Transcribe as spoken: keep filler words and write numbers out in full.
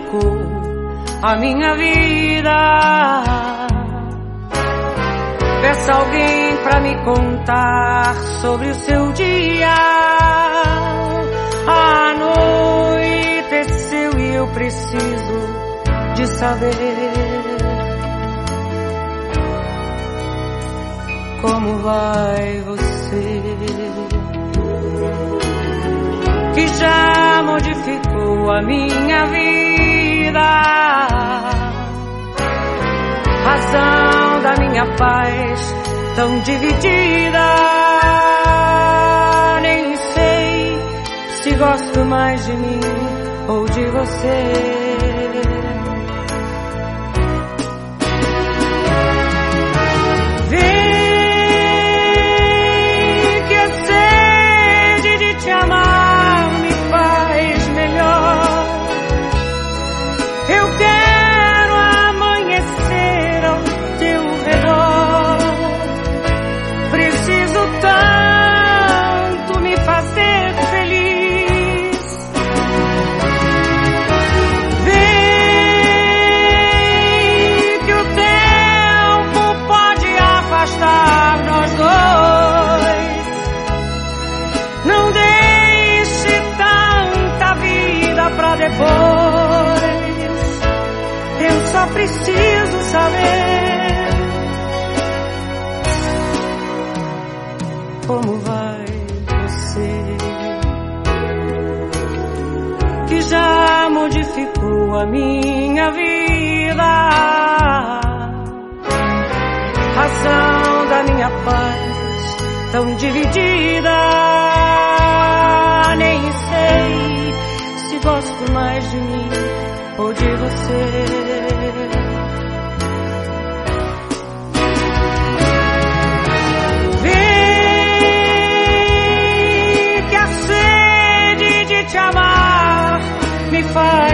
modificou a minha vida. Peça alguém pra me contar sobre o seu dia. Anoiteceu e eu preciso de saber como vai você, que já modificou a minha vida, razão da minha paz tão dividida. Nem sei se gosto mais de mim ou de você. Depois, eu só preciso saber como vai você, que já modificou a minha vida, razão da minha paz tão dividida. Nem sei se gosto mais de mim ou de você. Vem que a sede de te amar me faz